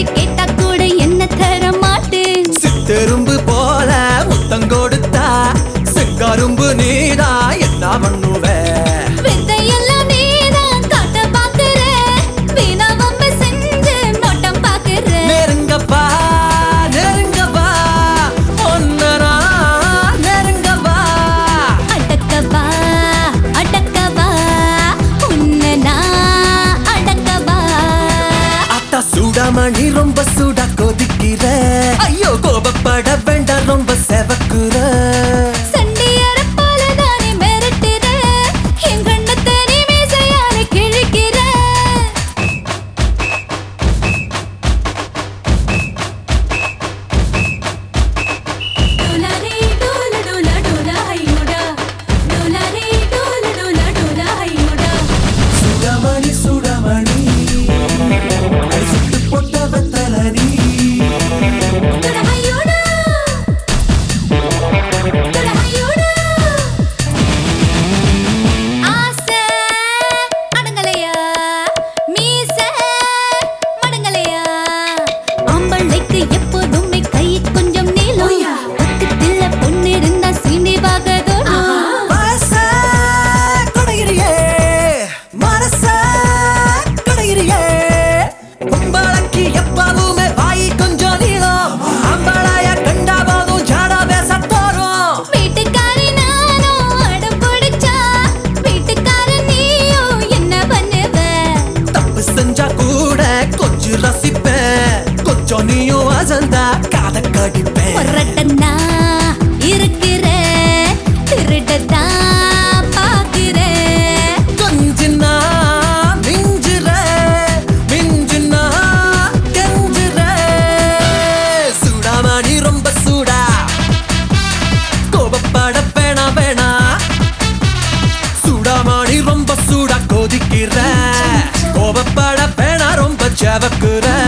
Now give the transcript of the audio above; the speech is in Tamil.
பேச்சு கேட்டா கூட என்ன தர மாட்டேன். சித்தெரும்பு போல முத்தம் கொடுத்தா சிங்கரும்பு நீடா என்ன பண்ணுவ? வித்தையெல்லாம் நீதான் காட்ட பாக்குற, வீணா வம்பு செஞ்சு நோட்டம் பாக்குற. நெருங்கப்பா நெருங்கப்பா ஒன்னரா நெருங்கப்பா. அடக்கவா அடக்கவா உன்னை நான் அடக்கவா. அத்தா சூடாமணி ரொம்ப சூடா கொதிக்கிற, ஐயோ கோபப்பட வேண்டாம் ரொம்ப செவக்குற. சண்டியர போலதானே மிரட்டுற, என் கண்ணத்தை நீ மீசையால கிழிக்கிற. டோலாரே டோல டோல டோலா ஹையோடா, டோலாரே டோல டோல டோலா ஹையோடா. சூடாமணி சூடாமணி சுட்டு போட்ட வெத்தலனி. டோலா ஹையோடா, டோலா ஹையோடா. ஆசை அடங்கலையா, மீசை மடங்கலையா. ஆம்பளைக்கு எப்போதுமே கை கொஞ்சம் நீளம், பக்கத்துல பொண்ணு இருந்தா சீண்டி பார்க்கதோடும். மனச கொடையிறியே மனச கொடையிறியே. பொம்பளைக்கு எப்பவுமே வாய் கொஞ்சம் நீளம், அம்பளைய கண்டா போதும் ஜாடா பேச தோறும். வீட்டுக்காரி நானும் அடம் பிடிச்சா, வீட்டுக்காரன் நீயும் என்ன பண்ணுவ? தப்பு செஞ்சா கூட கொஞ்சம் ரசிப்பேன், கொஞ்சம் நீயும் அசந்தா காத கடிப்பேன். பொறட்டனா இருக்கிற, திருடத்தான் பாக்குற. கொஞ்சினா மிஞ்சுற, மிஞ்சுனா கெஞ்சுற. சூடாமணி ரொம்ப சூடா கோபப்பட வேணா வேணா. சூடாமணி ரொம்ப சூடா கொதிக்கிற, கோபப்பட வேணா ரொம்ப செவக்குற.